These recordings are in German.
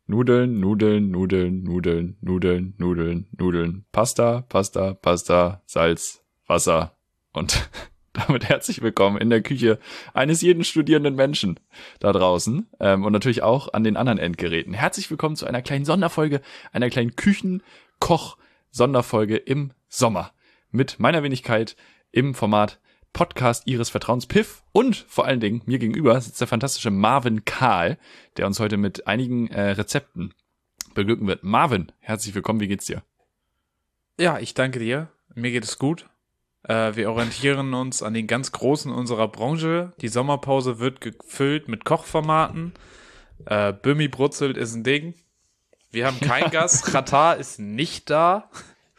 Nudeln, Nudeln, Nudeln, Nudeln, Nudeln, Nudeln, Nudeln, Pasta, Pasta, Pasta, Salz, Wasser und damit herzlich willkommen in der Küche eines jeden studierenden Menschen da draußen und natürlich auch an den anderen Endgeräten. Herzlich willkommen zu einer kleinen Sonderfolge, einer kleinen Küchenkoch-Sonderfolge im Sommer mit meiner Wenigkeit im Format Podcast Ihres Vertrauens, Piff, und vor allen Dingen mir gegenüber sitzt der fantastische Marvin Kahl, der uns heute mit einigen Rezepten beglücken wird. Marvin, herzlich willkommen, wie geht's dir? Ja, ich danke dir. Mir geht es gut. Wir orientieren uns an den ganz Großen unserer Branche. Die Sommerpause wird gefüllt mit Kochformaten. Böhmi brutzelt ist ein Ding. Wir haben keinen Gast. Katar ist nicht da.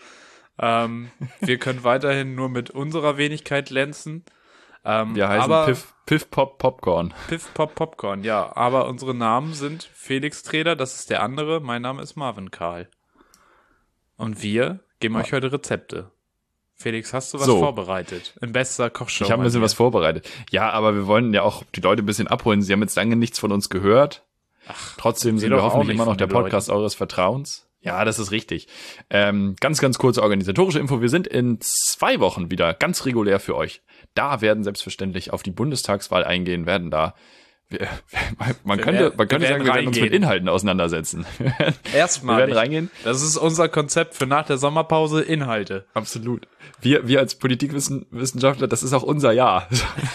Wir können weiterhin nur mit unserer Wenigkeit glänzen. Wir heißen Piff Pop Popcorn. Piff Pop Popcorn, ja. Aber unsere Namen sind Felix Treder, das ist der andere. Mein Name ist Marvin Kahl. Und wir geben euch heute Rezepte. Felix, hast du was vorbereitet? In bester Kochshow. Ich habe ein bisschen was vorbereitet. Ja, aber wir wollen ja auch die Leute ein bisschen abholen. Sie haben jetzt lange nichts von uns gehört. Trotzdem sind wir hoffentlich immer noch der Podcast eures Vertrauens. Ja, das ist richtig. Ganz kurze organisatorische Info. Wir sind in 2 Wochen wieder ganz regulär für euch. Da werden selbstverständlich auf die Bundestagswahl eingehen, man könnte sagen, wir werden uns mit Inhalten auseinandersetzen. Erstmal. Wir werden reingehen. Das ist unser Konzept für nach der Sommerpause, Inhalte. Absolut. Wir als Politikwissenschaftler, das ist auch unser Jahr.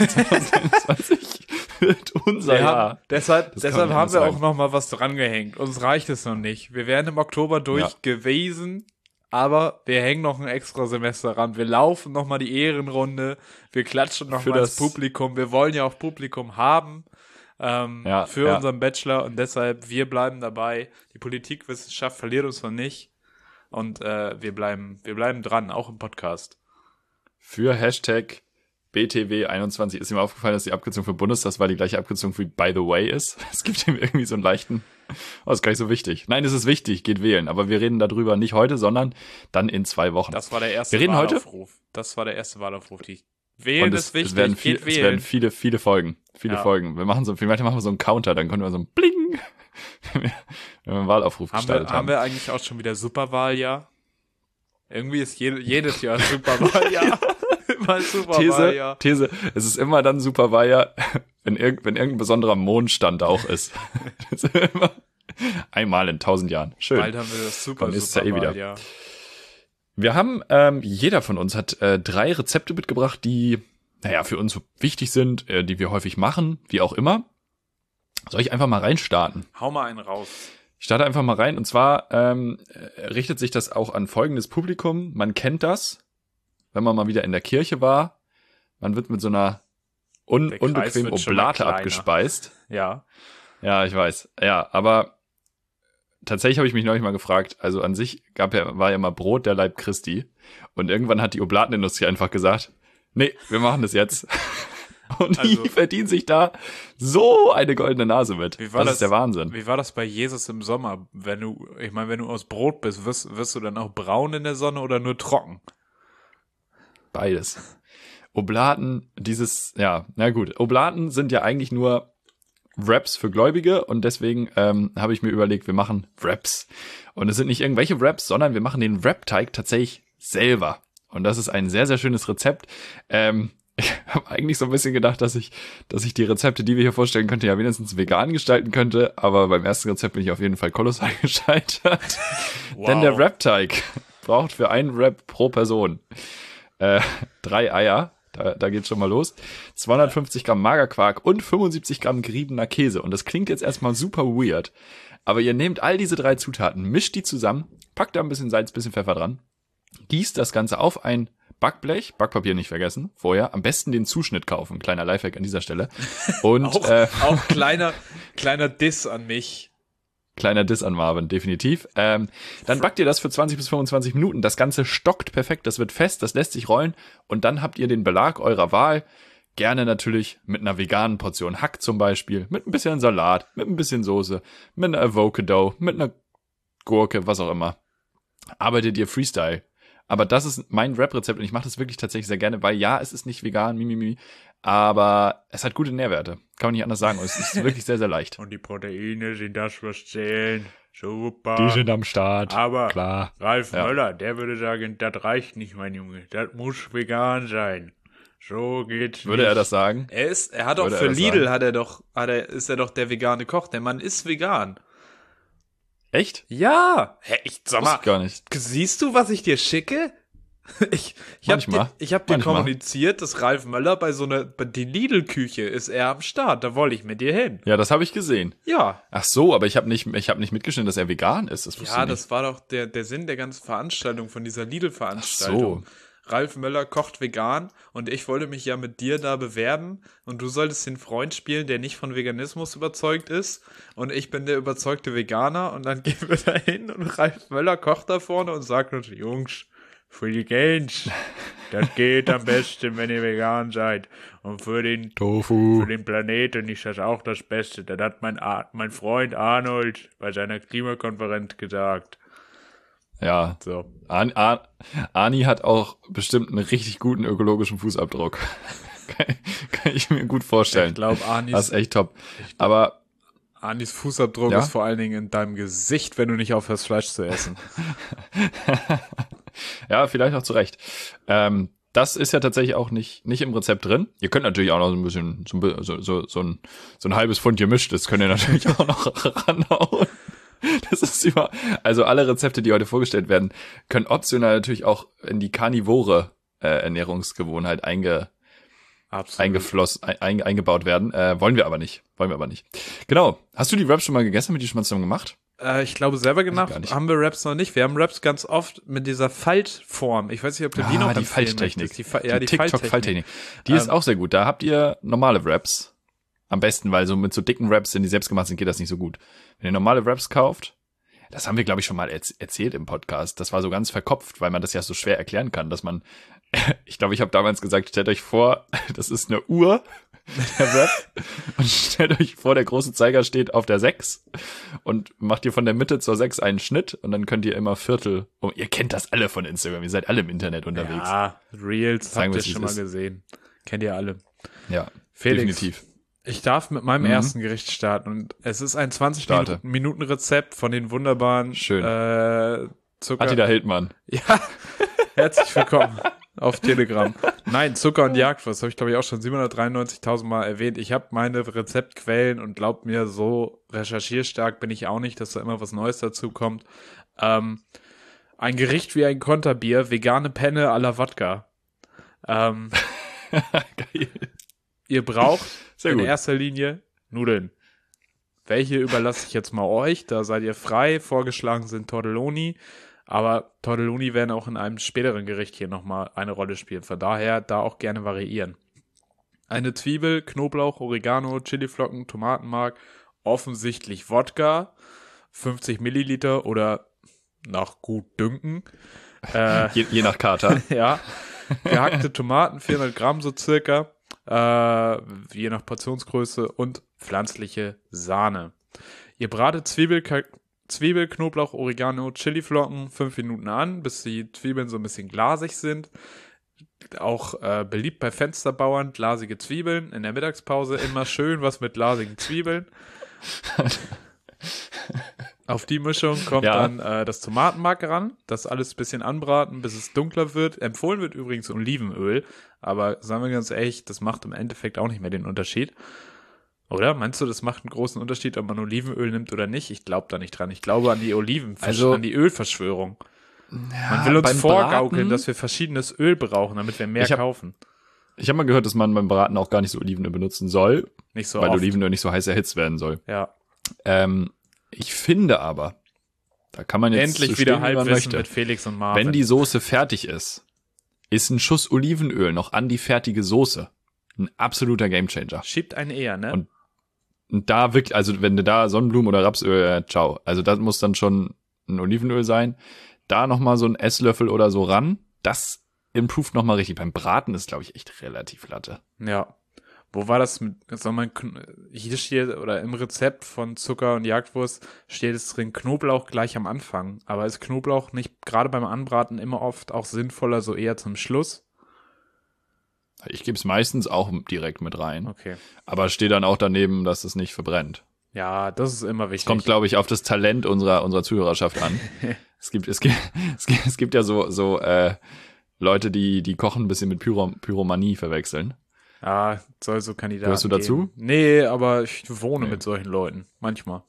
2020 wird unser Jahr. Deshalb haben wir auch noch mal was drangehängt. Uns reicht es noch nicht. Wir wären im Oktober durch gewesen, aber wir hängen noch ein extra Semester ran. Wir laufen noch mal die Ehrenrunde. Wir klatschen noch mal ins Publikum. Wir wollen ja auch Publikum haben. Für unseren Bachelor, und deshalb, wir bleiben dabei. Die Politikwissenschaft verliert uns noch nicht, und wir bleiben dran, auch im Podcast. Für Hashtag BTW21 ist ihm aufgefallen, dass die Abkürzung für Bundestagswahl die gleiche Abkürzung wie By the Way ist. Es gibt ihm irgendwie so einen leichten, das ist gar nicht so wichtig. Nein, es ist wichtig, geht wählen, aber wir reden darüber nicht heute, sondern dann in 2 Wochen. Das war der erste Wahlaufruf. Das war der erste Wahlaufruf, Wählen ist wichtig, es werden viele Folgen. Folgen. Vielleicht machen wir so einen Counter, dann können wir so ein Bling, wenn wir einen Wahlaufruf gestartet haben. Haben wir eigentlich auch schon wieder Superwahljahr? Irgendwie ist jedes Jahr Superwahljahr. Immer Superwahljahr. These, es ist immer dann Superwahljahr, wenn irgendein besonderer Mondstand auch ist. Das ist immer einmal in 1000 Jahren. Schön. Bald haben wir das Superwahljahr. Wir haben, jeder von uns hat 3 Rezepte mitgebracht, die, für uns wichtig sind, die wir häufig machen, wie auch immer. Soll ich einfach mal reinstarten? Hau mal einen raus. Ich starte einfach mal rein, und zwar richtet sich das auch an folgendes Publikum. Man kennt das, wenn man mal wieder in der Kirche war. Man wird mit so einer unbequemen Oblate abgespeist. Ja. Ja, ich weiß. Ja, aber tatsächlich habe ich mich neulich mal gefragt, also an sich war ja mal Brot der Leib Christi, und irgendwann hat die Oblatenindustrie einfach gesagt, nee, wir machen das jetzt. Und die verdienen sich da so eine goldene Nase mit. Das ist der Wahnsinn. Wie war das bei Jesus im Sommer? Wenn du aus Brot bist, wirst du dann auch braun in der Sonne oder nur trocken? Beides. Oblaten, Oblaten sind ja eigentlich nur Wraps für Gläubige, und deswegen habe ich mir überlegt, wir machen Wraps. Und es sind nicht irgendwelche Wraps, sondern wir machen den Wrap-Teig tatsächlich selber. Und das ist ein sehr, sehr schönes Rezept. Ich habe eigentlich so ein bisschen gedacht, dass ich die Rezepte, die wir hier vorstellen könnte, ja wenigstens vegan gestalten könnte, aber beim ersten Rezept bin ich auf jeden Fall kolossal gescheitert. Wow. Denn der Wrap-Teig braucht für einen Wrap pro Person 3 Eier. Da geht's schon mal los. 250 Gramm Magerquark und 75 Gramm geriebener Käse. Und das klingt jetzt erstmal super weird. Aber ihr nehmt all diese 3 Zutaten, mischt die zusammen, packt da ein bisschen Salz, bisschen Pfeffer dran, gießt das Ganze auf ein Backblech, Backpapier nicht vergessen, vorher, am besten den Zuschnitt kaufen, kleiner Lifehack an dieser Stelle. Und auch kleiner Diss an mich. Kleiner Diss an Marvin, definitiv. Dann backt ihr das für 20 bis 25 Minuten. Das Ganze stockt perfekt, das wird fest, das lässt sich rollen. Und dann habt ihr den Belag eurer Wahl. Gerne natürlich mit einer veganen Portion Hack zum Beispiel, mit ein bisschen Salat, mit ein bisschen Soße, mit einer Avocado, mit einer Gurke, was auch immer. Arbeitet ihr Freestyle. Aber das ist mein Wrap-Rezept, und ich mache das wirklich tatsächlich sehr gerne, weil ja, es ist nicht vegan, aber es hat gute Nährwerte. Kann man nicht anders sagen. Und es ist wirklich sehr, sehr leicht. Und die Proteine sind das, was zählen. Super. Die sind am Start. Aber klar. Ralf Möller, der würde sagen, das reicht nicht, mein Junge. Das muss vegan sein. So geht's Würde nicht. er das sagen? Er hat auch für Lidl ist er doch der vegane Koch. Der Mann ist vegan. Echt? Ja. Sag mal, gar nicht. siehst du, was ich dir schicke? Ich hab dir kommuniziert, dass Ralf Möller bei die Lidl-Küche ist er am Start. Da wollte ich mit dir hin. Ja, das habe ich gesehen. Ja. Ach so, aber ich habe nicht mitgeschnitten, dass er vegan ist. Das war doch der Sinn der ganzen Veranstaltung, von dieser Lidl-Veranstaltung. Ach so. Ralf Möller kocht vegan und ich wollte mich ja mit dir da bewerben und du solltest den Freund spielen, der nicht von Veganismus überzeugt ist und ich bin der überzeugte Veganer und dann gehen wir da hin und Ralf Möller kocht da vorne und sagt uns, Jungs, für die Gains, das geht am besten, wenn ihr vegan seid. Und für den Tofu. Für den Planeten ist das auch das Beste. Das hat mein Freund Arnold bei seiner Klimakonferenz gesagt. Ja, so. Arni hat auch bestimmt einen richtig guten ökologischen Fußabdruck. kann ich mir gut vorstellen. Ich glaube, das ist echt top. Aber Arnis Fußabdruck ist vor allen Dingen in deinem Gesicht, wenn du nicht aufhörst, Fleisch zu essen. Ja, vielleicht auch zu Recht. Das ist ja tatsächlich auch nicht im Rezept drin. Ihr könnt natürlich auch noch so ein bisschen, so ein halbes Pfund gemischt, das könnt ihr natürlich auch noch ranhauen. Das ist also alle Rezepte, die heute vorgestellt werden, können optional natürlich auch in die karnivore Ernährungsgewohnheit eingebaut werden. Wollen wir aber nicht. Genau. Hast du die Wraps schon mal gegessen? Haben wir die schon mal zusammen gemacht? Ich glaube, selber gemacht haben wir Wraps noch nicht. Wir haben Wraps ganz oft mit dieser Faltform. Ich weiß nicht, ob du die noch die Falttechnik. Die TikTok-Falttechnik. Die ist auch sehr gut. Da habt ihr normale Wraps. Am besten, weil so mit so dicken Wraps, wenn die selbst gemacht sind, geht das nicht so gut. Wenn ihr normale Wraps kauft, das haben wir, glaube ich, schon mal erzählt im Podcast. Das war so ganz verkopft, weil man das ja so schwer erklären kann, dass man, ich glaube, ich habe damals gesagt, stellt euch vor, das ist eine Uhr, der Wrap, und stellt euch vor, der große Zeiger steht auf der 6 und macht ihr von der Mitte zur 6 einen Schnitt und dann könnt ihr immer Viertel, ihr kennt das alle von Instagram, ihr seid alle im Internet unterwegs. Ja, Reels habt ihr schon mal gesehen. Kennt ihr alle. Ja, Felix, definitiv. Ich darf mit meinem ersten Gericht starten und es ist ein 20-Minuten-Rezept von den wunderbaren Zucker. Attila Hildmann. Ja, herzlich willkommen auf Telegram. Nein, Zucker und Jagdwurst habe ich, glaube ich, auch schon 793.000 Mal erwähnt. Ich habe meine Rezeptquellen und glaubt mir, so recherchierstark bin ich auch nicht, dass da immer was Neues dazu kommt. Ein Gericht wie ein Konterbier, vegane Penne à la Wodka. Geil. Ihr braucht in erster Linie Nudeln. Welche überlasse ich jetzt mal euch? Da seid ihr frei. Vorgeschlagen sind Tortelloni. Aber Tortelloni werden auch in einem späteren Gericht hier nochmal eine Rolle spielen. Von daher da auch gerne variieren. Eine Zwiebel, Knoblauch, Oregano, Chiliflocken, Tomatenmark, offensichtlich Wodka, 50 Milliliter oder nach gut dünken. Je nach Kater. Ja. Gehackte Tomaten, 400 Gramm so circa. Je nach Portionsgröße und pflanzliche Sahne. Ihr bratet Zwiebel, Knoblauch, Oregano, Chiliflocken 5 Minuten an, bis die Zwiebeln so ein bisschen glasig sind. Auch beliebt bei Fensterbauern, glasige Zwiebeln. In der Mittagspause immer schön was mit glasigen Zwiebeln. Auf die Mischung kommt dann das Tomatenmark ran, das alles ein bisschen anbraten, bis es dunkler wird. Empfohlen wird übrigens Olivenöl, aber sagen wir ganz ehrlich, das macht im Endeffekt auch nicht mehr den Unterschied. Oder? Meinst du, das macht einen großen Unterschied, ob man Olivenöl nimmt oder nicht? Ich glaube da nicht dran. Ich glaube an die an die Ölverschwörung. Man will uns vorgaukeln, dass wir verschiedenes Öl brauchen, damit wir mehr kaufen. Ich habe mal gehört, dass man beim Braten auch gar nicht so Olivenöl benutzen soll. Nicht so weil oft. Olivenöl nicht so heiß erhitzt werden soll. Ja. Ich finde aber, da kann man jetzt endlich wieder Halbwissen mit Felix und Marvin. Wenn die Soße fertig ist ein Schuss Olivenöl noch an die fertige Soße ein absoluter Gamechanger. Schiebt einen eher, ne? Und da wirklich, also wenn du da Sonnenblumen oder Rapsöl, ciao. Also das muss dann schon ein Olivenöl sein. Da nochmal so ein Esslöffel oder so ran. Das improved nochmal richtig. Beim Braten ist, glaube ich, echt relativ Latte. Ja. Wo war das mit, hier steht, oder im Rezept von Zucker und Jagdwurst steht es drin, Knoblauch gleich am Anfang. Aber ist Knoblauch nicht gerade beim Anbraten immer oft auch sinnvoller, so eher zum Schluss? Ich gebe es meistens auch direkt mit rein. Okay. Aber stehe dann auch daneben, dass es nicht verbrennt. Ja, das ist immer wichtig. Es kommt, glaube ich, auf das Talent unserer Zuhörerschaft an. Es gibt ja so Leute, die Kochen ein bisschen mit Pyromanie verwechseln. Ja, soll so Kandidaten Gehörst du dazu? geben. Nee, aber ich wohne mit solchen Leuten. Manchmal.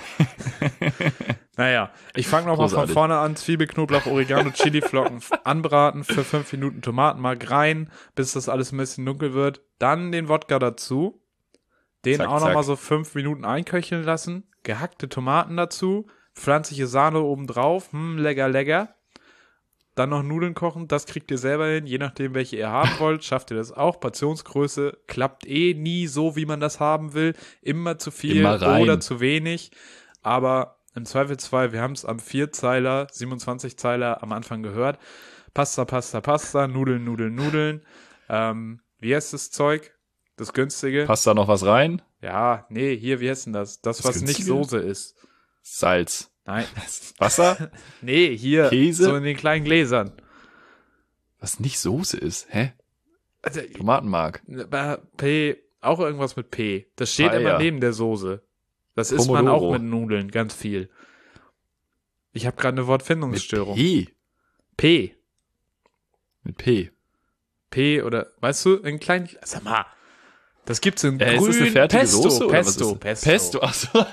Naja, ich fange nochmal von vorne an. Zwiebel, Knoblauch, Oregano, Chiliflocken anbraten, für 5 Minuten Tomatenmark rein, bis das alles ein bisschen dunkel wird. Dann den Wodka dazu. Den zack, auch nochmal so 5 Minuten einköcheln lassen. Gehackte Tomaten dazu. Pflanzliche Sahne oben drauf. Lecker, lecker. Dann noch Nudeln kochen, das kriegt ihr selber hin, je nachdem, welche ihr haben wollt, schafft ihr das auch. Portionsgröße klappt nie so, wie man das haben will. Immer zu viel oder zu wenig. Aber im Zweifelsfall, wir haben es am 4-Zeiler, 27-Zeiler am Anfang gehört. Pasta, Nudeln. Wie heißt das Zeug? Das günstige? Passt da noch was rein? Ja, nee, hier, wie heißt denn das? Das was günstige? Nicht Soße ist. Salz. Nein. Wasser? Nee, hier. Käse? So in den kleinen Gläsern. Was nicht Soße ist? Hä? Also, Tomatenmark. P, auch irgendwas mit P. Das steht immer neben der Soße. Das isst man auch mit Nudeln, ganz viel. Ich habe gerade eine Wortfindungsstörung. Mit P. Mit P. P oder, weißt du, in kleinen, sag mal, das gibt's in grün. Ist das eine fertige Pesto, Soße? Pesto. Achso.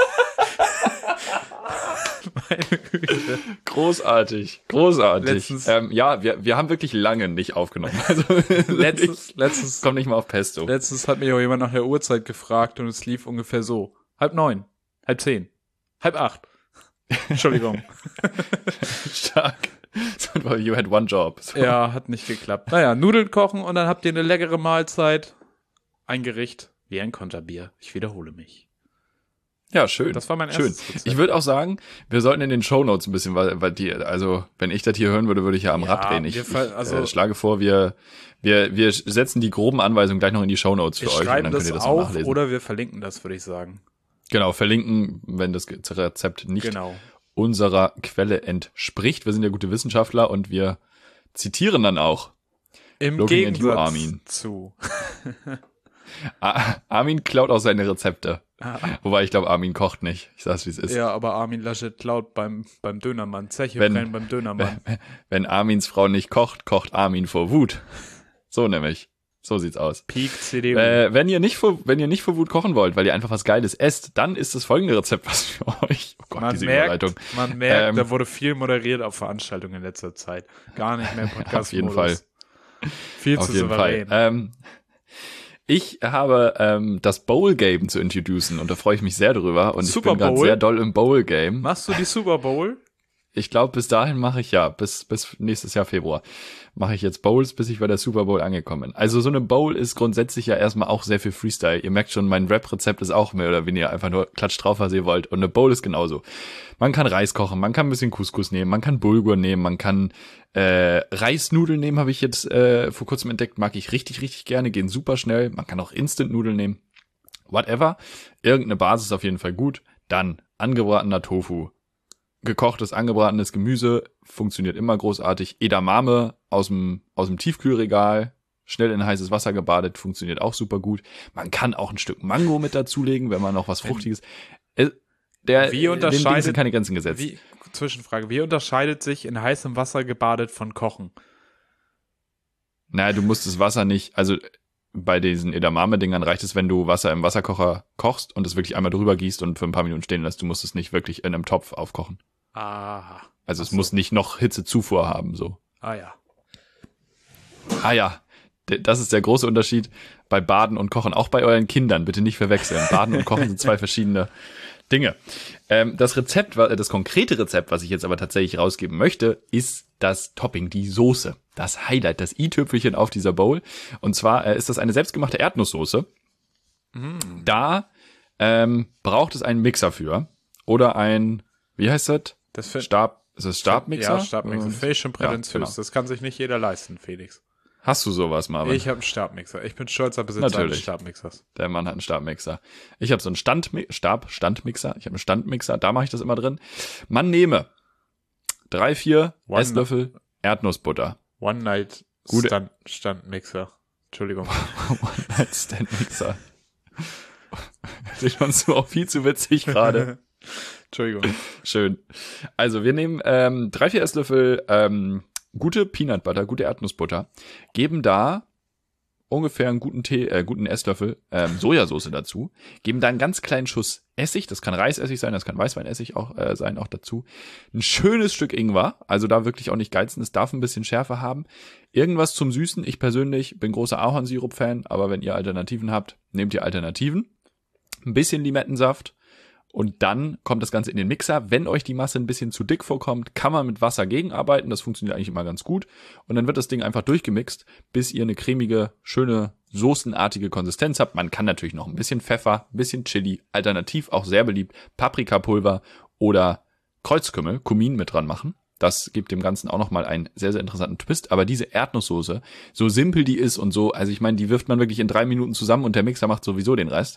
Meine Güte. Großartig. Ja, wir haben wirklich lange nicht aufgenommen. Also letztens kommt nicht mal auf Pesto. Letztens hat mich auch jemand nach der Uhrzeit gefragt und es lief ungefähr so. 9:30, 7:30, 7:30. Entschuldigung. Stark. You had one job. So. Ja, hat nicht geklappt. Naja, Nudeln kochen und dann habt ihr eine leckere Mahlzeit. Ein Gericht wie ein Konterbier. Ich wiederhole mich. Ja, schön. Das war mein erstes Rezept. Ich würde auch sagen, wir sollten in den Shownotes ein bisschen, weil wenn ich das hier hören würde, würde ich ja am Rad drehen. Ich schlage vor, wir setzen die groben Anweisungen gleich noch in die Shownotes für euch. Wir schreiben das auf oder wir verlinken das, würde ich sagen. Genau, verlinken, wenn das Rezept nicht unserer Quelle entspricht. Wir sind ja gute Wissenschaftler und wir zitieren dann auch. Im Gegensatz Armin. Zu. Armin klaut auch seine Rezepte. Wobei ich glaube, Armin kocht nicht. Ich sag's, wie es ist. Ja, aber Armin Laschet klaut beim Dönermann. Zeche brennen beim Dönermann. Wenn Armins Frau nicht kocht, kocht Armin vor Wut. So nämlich. So sieht's aus. Peak CDU. Wenn ihr nicht vor Wut kochen wollt, weil ihr einfach was Geiles esst, dann ist das folgende Rezept was für euch. Oh Gott, diese Überleitung. Man merkt, da wurde viel moderiert auf Veranstaltungen in letzter Zeit. Gar nicht mehr Podcast-Modus. Auf jeden Fall. Viel zu souverän. Ich habe das Bowl-Game zu introducen und da freue ich mich sehr drüber. Und ich bin gerade sehr doll im Bowl-Game. Machst du die Super Bowl? Ich glaube, bis dahin mache ich bis nächstes Jahr Februar mache ich jetzt Bowls, bis ich bei der Super Bowl angekommen bin. Also so eine Bowl ist grundsätzlich ja erstmal auch sehr viel Freestyle. Ihr merkt schon, mein Rap-Rezept ist auch mehr oder weniger einfach nur Klatsch drauf, was ihr wollt. Und eine Bowl ist genauso. Man kann Reis kochen, man kann ein bisschen Couscous nehmen, man kann Bulgur nehmen, man kann Reisnudeln nehmen, habe ich jetzt vor kurzem entdeckt. Mag ich richtig, richtig gerne, gehen super schnell. Man kann auch Instant-Nudeln nehmen. Whatever. Irgendeine Basis ist auf jeden Fall gut. Dann angebratener Tofu. Gekochtes, angebratenes Gemüse funktioniert immer großartig. Edamame aus dem Tiefkühlregal, schnell in heißes Wasser gebadet, funktioniert auch super gut. Man kann auch ein Stück Mango mit dazulegen, wenn man noch was Fruchtiges. Dem sind keine Grenzen gesetzt. Zwischenfrage, wie unterscheidet sich in heißem Wasser gebadet von Kochen? Naja, du musst das Wasser nicht, also bei diesen Edamame-Dingern reicht es, wenn du Wasser im Wasserkocher kochst und es wirklich einmal drüber gießt und für ein paar Minuten stehen lässt. Du musst es nicht wirklich in einem Topf aufkochen. Aha. Also es muss nicht noch Hitzezufuhr haben, so. Ah ja. Das ist der große Unterschied bei Baden und Kochen. Auch bei euren Kindern, bitte nicht verwechseln. Baden und Kochen sind zwei verschiedene Dinge. Das konkrete Rezept, was ich jetzt aber tatsächlich rausgeben möchte, ist das Topping, die Soße. Das Highlight, das i-Tüpfelchen auf dieser Bowl. Und zwar ist das eine selbstgemachte Erdnusssoße. Da braucht es einen Mixer für. Oder ein, wie heißt das? Ist das Stabmixer? Ja, Stabmixer. Finde ich schon prätentiös. Ja, genau. Das kann sich nicht jeder leisten, Felix. Hast du sowas, Marvin? Ich habe einen Stabmixer. Ich bin stolzer Besitzer eines Stabmixers. Der Mann hat einen Stabmixer. Ich habe so einen Standmixer. Ich habe einen Standmixer. Da mache ich das immer drin. Man nehme 3-4 Esslöffel Erdnussbutter. One-Night-Standmixer. Entschuldigung. One-Night-Stand-Mixer. Das ist uns auch viel zu witzig gerade. Entschuldigung. Schön. Also wir nehmen 3-4 Esslöffel gute Peanut Butter, gute Erdnussbutter, geben da ungefähr einen guten Esslöffel Sojasauce dazu, geben da einen ganz kleinen Schuss Essig, das kann Reisessig sein, das kann Weißweinessig auch sein, auch dazu. Ein schönes Stück Ingwer, also da wirklich auch nicht geizen, es darf ein bisschen Schärfe haben. Irgendwas zum Süßen, ich persönlich bin großer Ahornsirup-Fan, aber wenn ihr Alternativen habt, nehmt ihr Alternativen. Ein bisschen Limettensaft. Und dann kommt das Ganze in den Mixer. Wenn euch die Masse ein bisschen zu dick vorkommt, kann man mit Wasser gegenarbeiten. Das funktioniert eigentlich immer ganz gut. Und dann wird das Ding einfach durchgemixt, bis ihr eine cremige, schöne, soßenartige Konsistenz habt. Man kann natürlich noch ein bisschen Pfeffer, ein bisschen Chili, alternativ auch sehr beliebt, Paprikapulver oder Kreuzkümmel, Kumin mit dran machen. Das gibt dem Ganzen auch nochmal einen sehr, sehr interessanten Twist. Aber diese Erdnusssoße, so simpel die ist und so, also ich meine, die wirft man wirklich in 3 Minuten zusammen und der Mixer macht sowieso den Rest.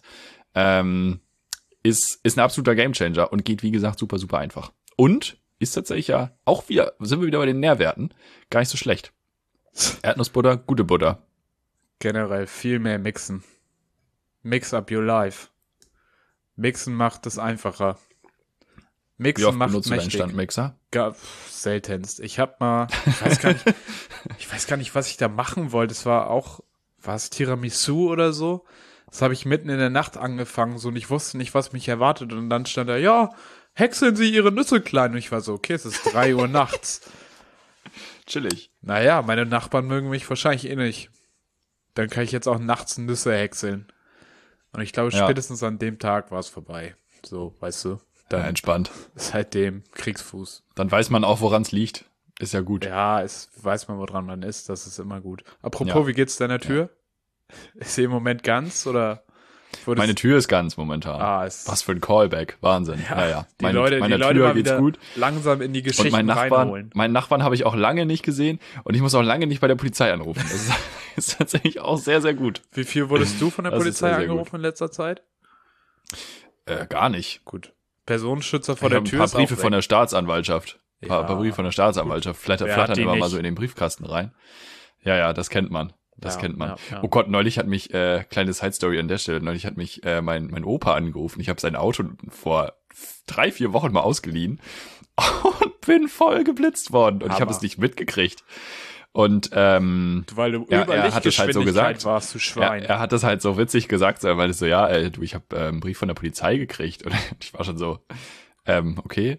Ist ein absoluter Gamechanger und geht, wie gesagt, super, super einfach. Und ist tatsächlich ja auch wieder, sind wir wieder bei den Nährwerten, gar nicht so schlecht. Erdnussbutter, gute Butter. Generell viel mehr mixen. Mix up your life. Mixen macht es einfacher. Mixen Wie oft macht benutzt du deinen mächtig. Standmixer? Seltenst. Ich weiß gar nicht, was ich da machen wollte. War es Tiramisu oder so? Das habe ich mitten in der Nacht angefangen, so, und ich wusste nicht, was mich erwartet. Und dann stand da, ja, häckseln Sie Ihre Nüsse klein. Und ich war so, okay, es ist 3 Uhr nachts. Chillig. Naja, meine Nachbarn mögen mich wahrscheinlich eh nicht. Dann kann ich jetzt auch nachts Nüsse häckseln. Und ich glaube, spätestens an dem Tag war es vorbei. So, weißt du. Dann entspannt. Seitdem Kriegsfuß. Dann weiß man auch, woran es liegt. Ist ja gut. Ja, weiß man, woran man ist. Das ist immer gut. Apropos, wie geht's deiner Tür? Ja. Ist sie im Moment ganz, oder? Meine Tür ist ganz momentan. Was für ein Callback. Wahnsinn. Ja. Die Leute mal geht's gut. Langsam in die Geschichten reinholen. Meinen Nachbarn habe ich auch lange nicht gesehen und ich muss auch lange nicht bei der Polizei anrufen. Das ist tatsächlich auch sehr, sehr gut. Wie viel wurdest du von der Polizei angerufen in letzter Zeit? Gar nicht. Gut. Personenschützer vor der Tür. Ein paar Briefe von der Staatsanwaltschaft. Ein paar Briefe von der Staatsanwaltschaft. Flattern immer mal so in den Briefkasten rein. Ja, das kennt man. Das kennt man. Ja. Oh Gott, neulich hat mich, kleine Side-Story an der Stelle, neulich hat mich mein Opa angerufen. Ich habe sein Auto vor 3-4 Wochen mal ausgeliehen und bin voll geblitzt worden. Und ich habe es nicht mitgekriegt. Und weil du er hat es halt so gesagt. Warst, du Schwein. Er hat das halt so witzig gesagt, er meinte so, ich habe einen Brief von der Polizei gekriegt. Und ich war schon so, okay.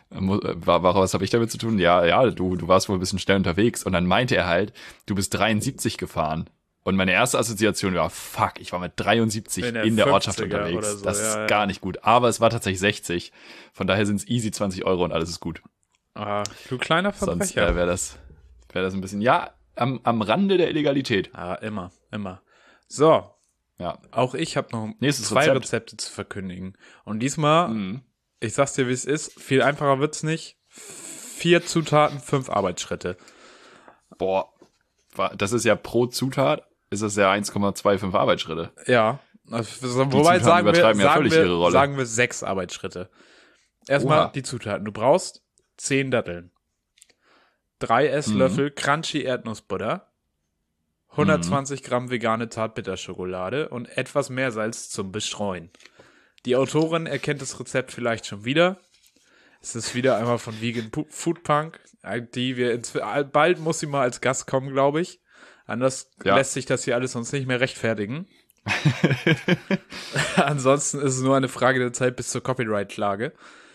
Was habe ich damit zu tun? Ja, du warst wohl ein bisschen schnell unterwegs. Und dann meinte er halt, du bist 73 gefahren. Und meine erste Assoziation war, fuck, ich war mit 73 in der Ortschaft unterwegs. So, das ist gar nicht gut. Aber es war tatsächlich 60. Von daher sind es easy 20 € und alles ist gut. Du kleiner Verbrecher. Sonst wäre das ein bisschen, am Rande der Illegalität. Immer. So. Ja. Auch ich habe noch Nächstes 2 Rezepte zu verkündigen. Und diesmal, ich sag's dir, wie es ist, viel einfacher wird's nicht. 4 Zutaten, 5 Arbeitsschritte. Boah, das ist ja pro Zutat, ist das ja 1,25 Arbeitsschritte. Ja, wobei sagen wir 6 Arbeitsschritte. Erstmal die Zutaten. Du brauchst 10 Datteln, 3 Esslöffel Crunchy Erdnussbutter, 120 Gramm vegane Zartbitterschokolade und etwas Meersalz zum Bestreuen. Die Autorin erkennt das Rezept vielleicht schon wieder. Es ist wieder einmal von Vegan Food Punk. Bald muss sie mal als Gast kommen, glaube ich. Anders lässt sich das hier alles sonst nicht mehr rechtfertigen. Ansonsten ist es nur eine Frage der Zeit bis zur Copyright-Klage.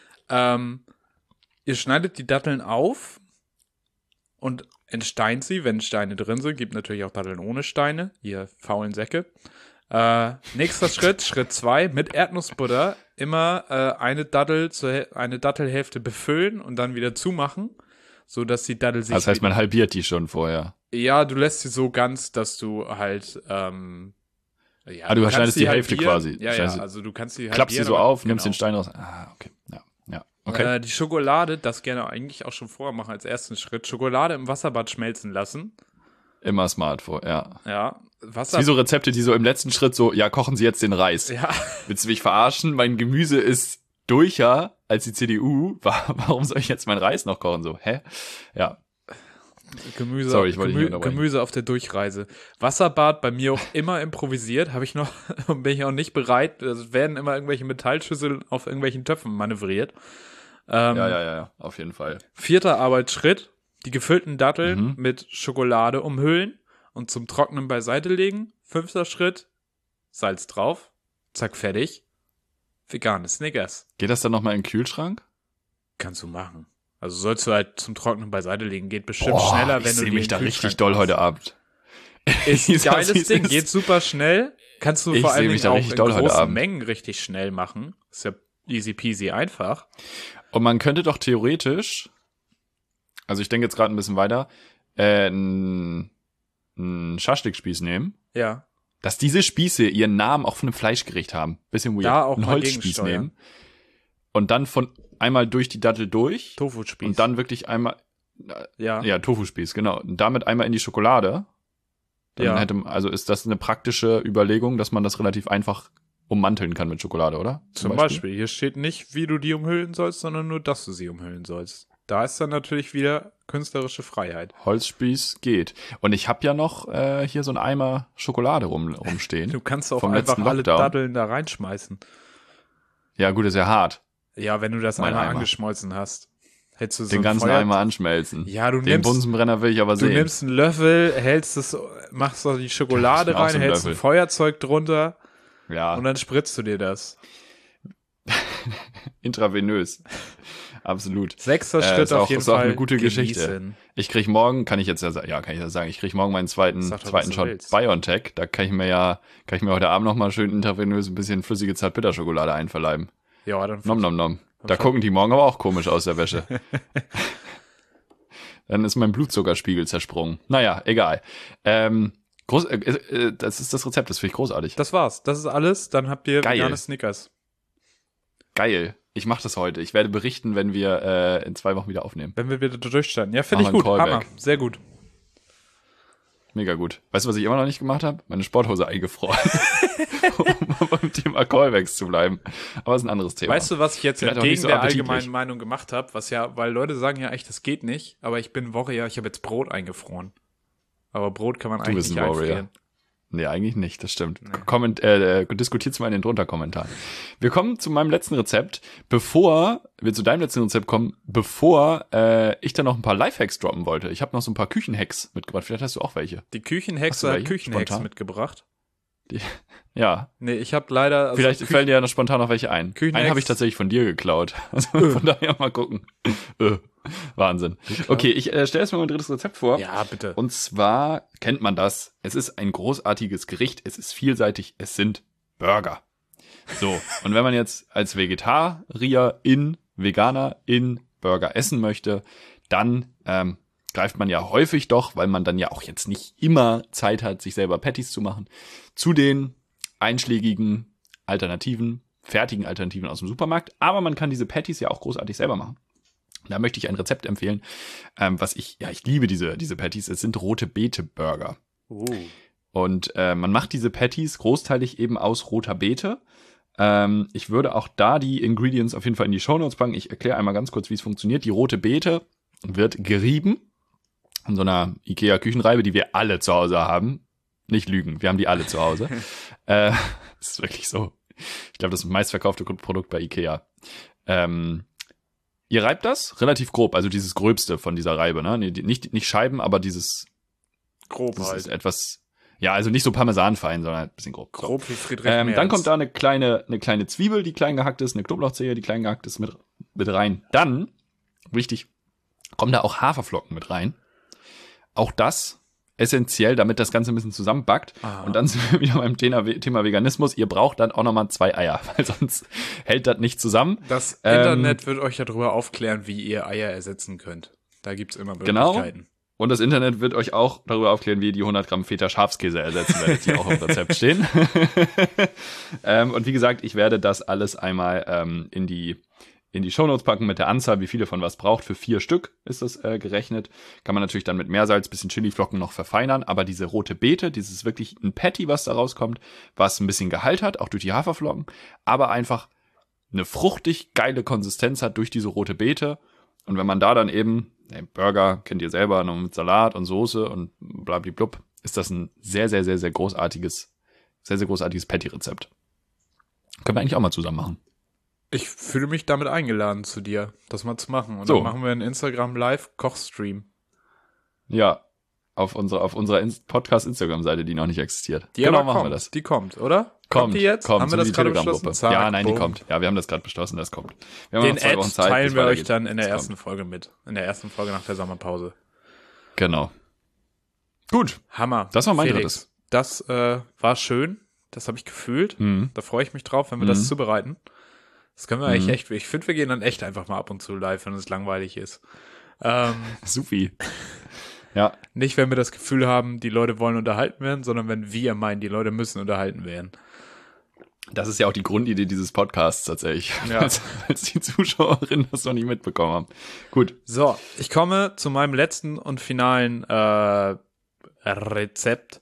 Ihr schneidet die Datteln auf und entsteint sie, wenn Steine drin sind. Gibt natürlich auch Datteln ohne Steine, ihr faulen Säcke. Nächster Schritt 2, mit Erdnussbutter immer eine Dattelhälfte befüllen und dann wieder zumachen, so dass die Dattel sich... Das heißt, man halbiert die schon vorher. Ja, du lässt sie so ganz, dass du halt... du schneidest die Hälfte quasi. Ja, also du kannst die halbieren. Klappst sie so auf, nimmst den Stein raus. Okay. Ja. Okay. Die Schokolade, das gerne eigentlich auch schon vorher machen als ersten Schritt. Schokolade im Wasserbad schmelzen lassen. Immer smart ja. Ja. Das ist wie so Rezepte, die so im letzten Schritt so, kochen Sie jetzt den Reis. Ja. Willst du mich verarschen? Mein Gemüse ist durcher als die CDU. Warum soll ich jetzt meinen Reis noch kochen? So, hä? Ja. Gemüse, Sorry, ich wollte dich nicht unterbrechen. Gemüse auf der Durchreise. Wasserbad bei mir auch immer improvisiert, habe ich noch, bin ich auch nicht bereit. Es werden immer irgendwelche Metallschüsseln auf irgendwelchen Töpfen manövriert. Ja, auf jeden Fall. 4. Arbeitsschritt, die gefüllten Datteln mit Schokolade umhüllen und zum Trocknen beiseite legen. 5. Schritt, Salz drauf, zack, fertig. Vegane Snickers. Geht das dann nochmal in den Kühlschrank? Kannst du machen. Also sollst du halt zum Trocknen beiseite legen. Geht bestimmt schneller, wenn du die die mich in da den richtig Kühlschrank doll machst. heute Abend. Ist ein geiles Ding, geht super schnell. Kannst du vor seh allem mich da auch richtig in doll heute großen Abend. Mengen richtig schnell machen. Ist ja easy peasy einfach. Und man könnte doch theoretisch, also ich denke jetzt gerade ein bisschen weiter, einen Schaschlikspieß nehmen, Ja. dass diese Spieße ihren Namen auch von einem Fleischgericht haben. Bisschen weird. Da auch einen mal Holzspieß gegensteuern. nehmen und dann von einmal durch die Dattel durch Tofu-Spieß. und dann wirklich einmal, ja. Tofu-Spieß, genau. Und damit einmal in die Schokolade. Dann Ja. also ist das eine praktische Überlegung, dass man das relativ einfach ummanteln kann mit Schokolade, oder? Zum Beispiel. Hier steht nicht, wie du die umhüllen sollst, sondern nur, dass du sie umhüllen sollst. Da ist dann natürlich wieder künstlerische Freiheit. Holzspieß geht. Und ich habe ja noch hier so einen Eimer Schokolade rumstehen. Du kannst auch Vom einfach letzten alle Lockdown. Datteln da reinschmeißen. Ja, gut, ist ja hart. Ja, wenn du das Mein einmal Eimer. angeschmolzen hast. Hättest du so Den ein ganzen Feuer- Eimer anschmelzen. Ja, du Den nimmst, Bunsenbrenner will ich aber du sehen. nimmst einen Löffel, hältst es, machst da die Schokolade Ich nehm auch rein, so einen hältst Löffel. ein Feuerzeug drunter Ja, und dann spritzt du dir das. intravenös. Absolut. 6. Ist Schritt auf auch- jeden ist auch Fall eine gute genießen. Geschichte. Ich krieg morgen, kann ich das sagen, ich krieg morgen meinen zweiten Sag doch, was du Shot willst. BioNTech. Da kann ich mir heute Abend nochmal schön intravenös ein bisschen flüssige Zartbitterschokolade einverleiben. Ja, dann Nom nom nom. Da gucken die morgen aber auch komisch aus der Wäsche. Dann ist mein Blutzuckerspiegel zersprungen. Naja, egal. Das ist das Rezept, das finde ich großartig. Das war's. Das ist alles. Dann habt ihr Geil. vegane Snickers. Geil. Ich mache das heute. Ich werde berichten, wenn wir in 2 Wochen wieder aufnehmen. Wenn wir wieder durchstanden. Ja, finde ich Machen gut. wir einen Hammer. Callback. Sehr gut. Mega gut. Weißt du, was ich immer noch nicht gemacht habe? Meine Sporthose eingefroren. Um beim Thema Callbacks zu bleiben. Aber das ist ein anderes Thema. Weißt du, was ich jetzt Vielleicht auch nicht entgegen so der appetitlich. allgemeinen Meinung gemacht habe? Weil Leute sagen ja echt, das geht nicht. Aber ich bin Warrior, ich habe jetzt Brot eingefroren. Aber Brot kann man eigentlich bist nicht ein Warrior. einfrieren. Nee, eigentlich nicht, das stimmt. Diskutiert's mal in den Drunter-Kommentaren. Wir kommen zu meinem letzten Rezept. Bevor wir zu deinem letzten Rezept kommen, bevor ich da noch ein paar Lifehacks droppen wollte. Ich habe noch so ein paar Küchenhacks mitgebracht. Vielleicht hast du auch welche. Die Hast Küchenhexe du hat welche? Küchenhex Spontan? mitgebracht. Ja, Nee, ich habe leider... Also vielleicht fallen dir ja noch spontan noch welche ein. Küchenhacks- Einen habe ich tatsächlich von dir geklaut. Also von daher mal gucken. Wahnsinn. Okay, ich stelle jetzt mal mein drittes Rezept vor. Ja, bitte. Und zwar kennt man das. Es ist ein großartiges Gericht. Es ist vielseitig. Es sind Burger. So. Und wenn man jetzt als Vegetarier Veganer Burger essen möchte, dann greift man ja häufig doch, weil man dann ja auch jetzt nicht immer Zeit hat, sich selber Patties zu machen, zu den einschlägigen Alternativen, fertigen Alternativen aus dem Supermarkt. Aber man kann diese Patties ja auch großartig selber machen. Da möchte ich ein Rezept empfehlen, ich liebe diese Patties. Es sind rote Beete Burger. Und man macht diese Patties großteilig eben aus roter Beete. Ich würde auch da die Ingredients auf jeden Fall in die Shownotes packen. Ich erkläre einmal ganz kurz, wie es funktioniert. Die rote Beete wird gerieben in so einer Ikea-Küchenreibe, die wir alle zu Hause haben. Nicht lügen, wir haben die alle zu Hause. Das ist wirklich so. Ich glaube, das ist das meistverkaufte Produkt bei Ikea. Ihr reibt das relativ grob, also dieses Gröbste von dieser Reibe, ne? Nee, nicht Scheiben, aber dieses Grob ist etwas, ja, also nicht so parmesanfein, sondern ein bisschen grob. Grob wie Friedrich Merz. Dann kommt da eine kleine Zwiebel, die klein gehackt ist, eine Knoblauchzehe, die klein gehackt ist, mit rein. Dann, wichtig, kommen da auch Haferflocken mit rein. Auch das essentiell, damit das Ganze ein bisschen zusammenbackt. Und dann sind wir wieder beim Thema Veganismus. Ihr braucht dann auch nochmal 2 Eier, weil sonst hält das nicht zusammen. Das Internet wird euch darüber aufklären, wie ihr Eier ersetzen könnt. Da gibt's immer Möglichkeiten. Und das Internet wird euch auch darüber aufklären, wie ihr die 100 Gramm Feta Schafskäse ersetzen werdet, die auch im Rezept stehen. Und wie gesagt, ich werde das alles einmal in die Shownotes packen mit der Anzahl, wie viele von was braucht. Für 4 Stück ist das gerechnet. Kann man natürlich dann mit Meersalz, bisschen Chiliflocken noch verfeinern. Aber diese rote Beete, dieses wirklich ein Patty, was da rauskommt, was ein bisschen Gehalt hat, auch durch die Haferflocken, aber einfach eine fruchtig geile Konsistenz hat durch diese rote Beete. Und wenn man da dann eben Burger kennt ihr selber, noch mit Salat und Soße und blablablub, ist das ein sehr, sehr, sehr, sehr großartiges Patty-Rezept. Können wir eigentlich auch mal zusammen machen. Ich fühle mich damit eingeladen zu dir, das mal zu machen. Und So. Dann machen wir einen Instagram Live Kochstream. Ja, auf unserer Podcast-Instagram-Seite, die noch nicht existiert. Die genau, aber machen kommt. wir das. Die kommt, oder? Kommt die jetzt? Kommt, Haben wir so das die gerade Telegram-Gruppe. beschlossen? Zack, Ja, nein, die boom. kommt. Ja, wir haben das gerade beschlossen, das kommt. Wir haben Den noch 2 Wochen Ad Zeit, teilen bis wir euch weitergeht. dann in der Das ersten kommt. Folge mit. In der ersten Folge nach der Sommerpause. Genau. Gut. Hammer. Das war mein Felix, das war schön. Das habe ich gefühlt. Mhm. Da freue ich mich drauf, wenn wir das zubereiten. Das können wir eigentlich echt. Ich finde, wir gehen dann echt einfach mal ab und zu live, wenn es langweilig ist. Supi. Ja, Nicht, wenn wir das Gefühl haben, die Leute wollen unterhalten werden, sondern wenn wir meinen, die Leute müssen unterhalten werden. das ist ja auch die Grundidee dieses Podcasts tatsächlich. Ja. Als die Zuschauerinnen das noch nicht mitbekommen haben. Gut. So, ich komme zu meinem letzten und finalen Rezept,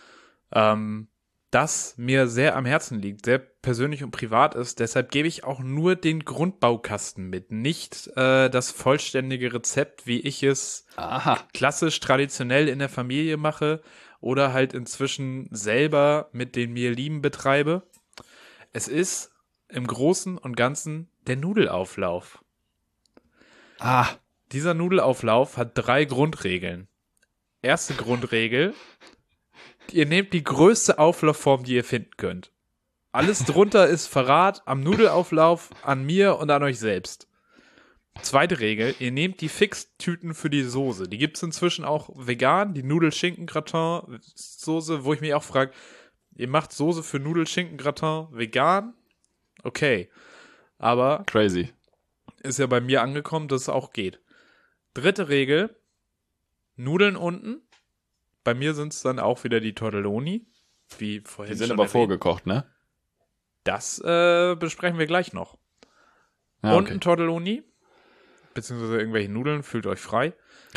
das mir sehr am Herzen liegt, sehr persönlich und privat ist. Deshalb gebe ich auch nur den Grundbaukasten mit, nicht das vollständige Rezept, wie ich es Aha. klassisch traditionell in der Familie mache oder halt inzwischen selber mit den mir Lieben betreibe. Es ist im Großen und Ganzen der Nudelauflauf. Ah, Dieser Nudelauflauf hat 3 Grundregeln. Erste Grundregel: Ihr nehmt die größte Auflaufform, die ihr finden könnt. Alles drunter ist Verrat am Nudelauflauf, an mir und an euch selbst. Zweite Regel: Ihr nehmt die Fixtüten für die Soße. Die gibt's inzwischen auch vegan, die Nudel-Schinken-Gratin-Soße, wo ich mich auch frage, ihr macht Soße für Nudel-Schinken-Gratin vegan? Okay. Aber crazy. ist ja bei mir angekommen, dass es auch geht. Dritte Regel: Nudeln unten. Bei mir sind es dann auch wieder die Tortelloni, wie vorhin Die sind schon aber erwähnt. vorgekocht, ne? Das besprechen wir gleich noch. Ja, Unten Tortelloni, beziehungsweise irgendwelche Nudeln, fühlt euch frei.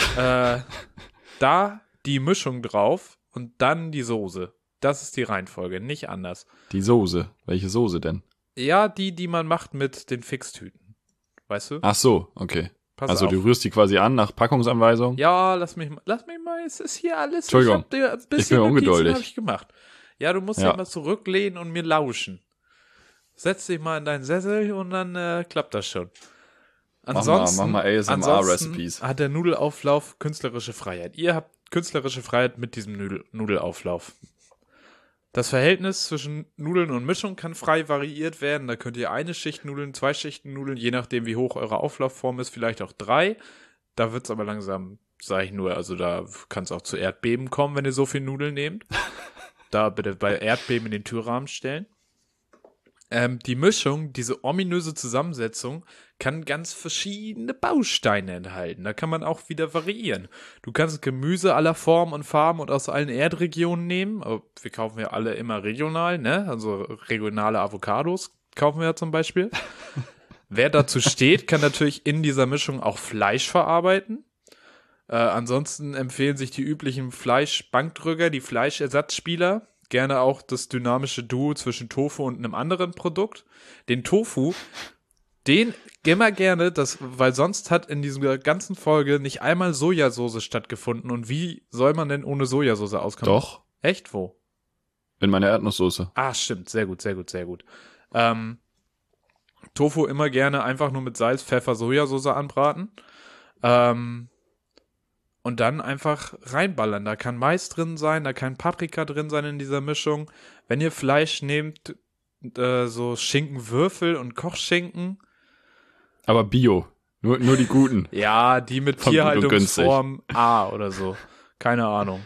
Da die Mischung drauf und dann die Soße. Das ist die Reihenfolge, nicht anders. Die Soße. Welche Soße denn? Ja, die man macht mit den Fixtüten. Weißt du? Ach so, okay. Pass Also auf. du rührst die quasi an nach Packungsanweisung? Ja, lass mich mal, es ist hier alles. Entschuldigung, Ich hab dir ein ich bin bisschen ungeduldig. habe ich gemacht. Ja, du musst Ja. ja mal zurücklehnen und mir lauschen. Setz dich mal in deinen Sessel und dann klappt das schon. Mach mal ASMR-Recipes. Hat der Nudelauflauf künstlerische Freiheit. Ihr habt künstlerische Freiheit mit diesem Nudelauflauf. Das Verhältnis zwischen Nudeln und Mischung kann frei variiert werden. Da könnt ihr eine Schicht Nudeln, 2 Schichten Nudeln, je nachdem wie hoch eure Auflaufform ist, vielleicht auch 3. Da wird's aber langsam, sage ich nur, also da kann es auch zu Erdbeben kommen, wenn ihr so viel Nudeln nehmt. Da bitte bei Erdbeben in den Türrahmen stellen. Die Mischung, diese ominöse Zusammensetzung, kann ganz verschiedene Bausteine enthalten. Da kann man auch wieder variieren. Du kannst Gemüse aller Formen und Farben und aus allen Erdregionen nehmen. Aber wir kaufen ja alle immer regional, ne? Also regionale Avocados kaufen wir ja zum Beispiel. Wer dazu steht, kann natürlich in dieser Mischung auch Fleisch verarbeiten. Ansonsten empfehlen sich die üblichen Fleischbankdrücker, die Fleischersatzspieler. Gerne auch das dynamische Duo zwischen Tofu und einem anderen Produkt. Den Tofu, den immer gerne, weil sonst hat in dieser ganzen Folge nicht einmal Sojasauce stattgefunden. Und wie soll man denn ohne Sojasauce auskommen? Doch, Echt? Wo? in meiner Erdnusssoße. Ah, stimmt. Sehr gut, sehr gut, sehr gut. Tofu immer gerne einfach nur mit Salz, Pfeffer, Sojasauce anbraten. Und dann einfach reinballern. Da kann Mais drin sein, da kann Paprika drin sein in dieser Mischung. Wenn ihr Fleisch nehmt, so Schinkenwürfel und Kochschinken. Aber Bio. Nur die guten. Ja, die mit Von gut und Tierhaltungsform A oder so. Keine Ahnung.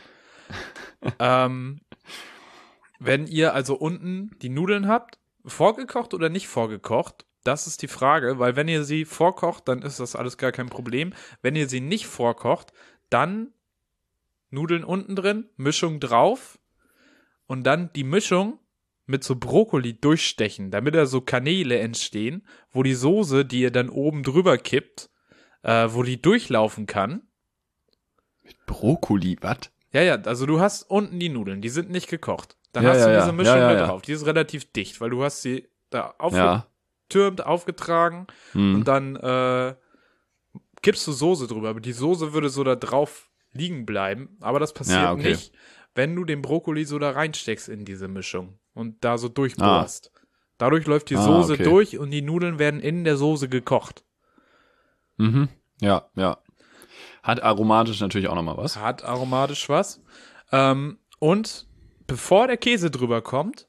Wenn ihr also unten die Nudeln habt, vorgekocht oder nicht vorgekocht, das ist die Frage, weil wenn ihr sie vorkocht, dann ist das alles gar kein Problem. Wenn ihr sie nicht vorkocht, dann Nudeln unten drin, Mischung drauf und dann die Mischung mit so Brokkoli durchstechen, damit da so Kanäle entstehen, wo die Soße, die ihr dann oben drüber kippt, wo die durchlaufen kann. Brokkoli, was? Ja, also du hast unten die Nudeln, die sind nicht gekocht. Dann Ja, hast ja, du ja. diese Mischung Ja, da ja. drauf. Die ist relativ dicht, weil du hast sie da Ja. aufgetürmt, aufgetragen und dann kippst du Soße drüber, aber die Soße würde so da drauf liegen bleiben. Aber das passiert nicht, wenn du den Brokkoli so da reinsteckst in diese Mischung und da so durchbohrst. Dadurch läuft die Soße durch und die Nudeln werden in der Soße gekocht. Mhm. Ja. Hat aromatisch natürlich auch nochmal was. Hat aromatisch was. Und bevor der Käse drüber kommt,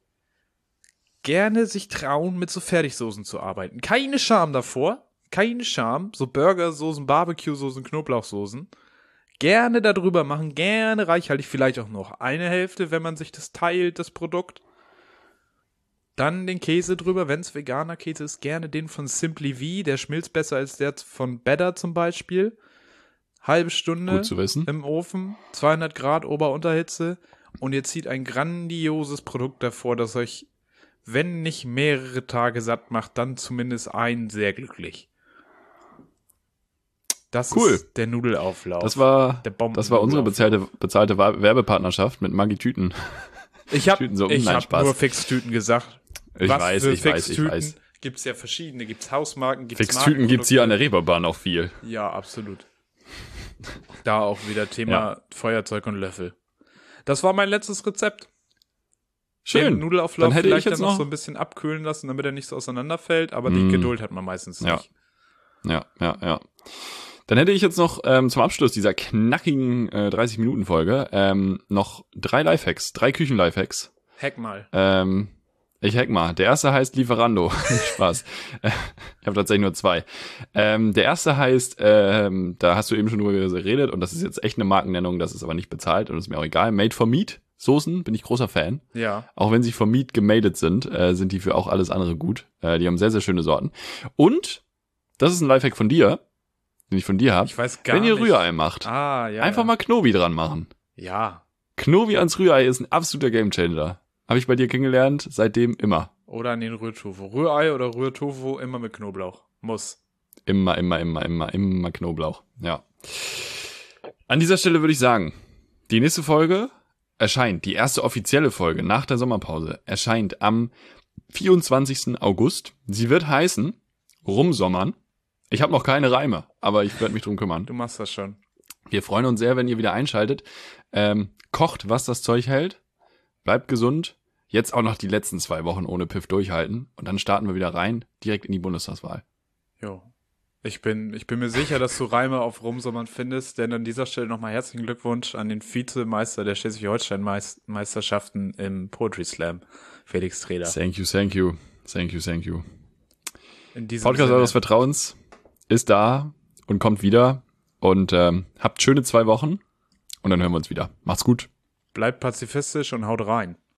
gerne sich trauen, mit so Fertigsoßen zu arbeiten. Keine Scham davor. Keine Scham. So Burgersoßen, Barbecue-Soßen, Knoblauchsoßen. Gerne da drüber machen. Gerne reichhaltig. Vielleicht auch noch eine Hälfte, wenn man sich das teilt, das Produkt. Dann den Käse drüber, wenn es veganer Käse ist. Gerne den von Simply V. Der schmilzt besser als der von Better zum Beispiel. Halbe Stunde Gut zu wissen. im Ofen. 200 Grad Ober-Unterhitze. Und ihr zieht ein grandioses Produkt davor, das euch, wenn nicht mehrere Tage satt macht, dann zumindest einen sehr glücklich. Das ist der Nudelauflauf. Das war unsere bezahlte Werbepartnerschaft mit Maggi Tüten. Ich habe nur Fixtüten gesagt. Ich weiß. Gibt's ja verschiedene. Gibt's Hausmarken, gibt's Fixtüten gibt's hier an der Reeperbahn auch viel. Ja, absolut. Da auch wieder Thema Feuerzeug und Löffel. Das war mein letztes Rezept. Schön. Den Nudelauflauf dann hätte vielleicht ich jetzt dann noch noch so ein bisschen abkühlen lassen, damit er nicht so auseinanderfällt, aber die Geduld hat man meistens nicht. Ja. Dann hätte ich jetzt noch zum Abschluss dieser knackigen 30-Minuten-Folge noch 3 Küchen-Lifehacks. Hack mal. Ich hack mal. Der erste heißt Lieferando. Spaß. Ich habe tatsächlich nur 2. Der erste heißt, da hast du eben schon drüber geredet und das ist jetzt echt eine Markennennung, das ist aber nicht bezahlt und ist mir auch egal. Made for Meat. Soßen bin ich großer Fan. Ja. Auch wenn sie for Meat gemadet sind, sind die für auch alles andere gut. Die haben sehr, sehr schöne Sorten. Und das ist ein Lifehack von dir, den ich von dir habe. Ich weiß gar nicht. Wenn ihr Rührei macht, einfach mal Knobi dran machen. Ja. Knobi ans Rührei ist ein absoluter Gamechanger. Habe ich bei dir kennengelernt, seitdem immer. Oder an den Rührtofu. Rührei oder Rührtofu immer mit Knoblauch. Muss. Immer Knoblauch. Ja. An dieser Stelle würde ich sagen, die nächste Folge erscheint, die erste offizielle Folge nach der Sommerpause, erscheint am 24. August. Sie wird heißen Rumsommern. Ich habe noch keine Reime, aber ich werde mich drum kümmern. Du machst das schon. Wir freuen uns sehr, wenn ihr wieder einschaltet. Kocht, was das Zeug hält. Bleibt gesund. Jetzt auch noch die letzten 2 Wochen ohne Piff durchhalten. Und dann starten wir wieder rein, direkt in die Bundestagswahl. Jo. Ich bin mir sicher, dass du Reime auf Rumsommern findest, denn an dieser Stelle nochmal herzlichen Glückwunsch an den Vizemeister der Schleswig-Holstein-Meisterschaften im Poetry Slam, Felix Treder. Thank you. In diesem Podcast Sinne. eures Vertrauens ist da und kommt wieder. Und habt schöne 2 Wochen. Und dann hören wir uns wieder. Macht's gut. Bleibt pazifistisch und haut rein.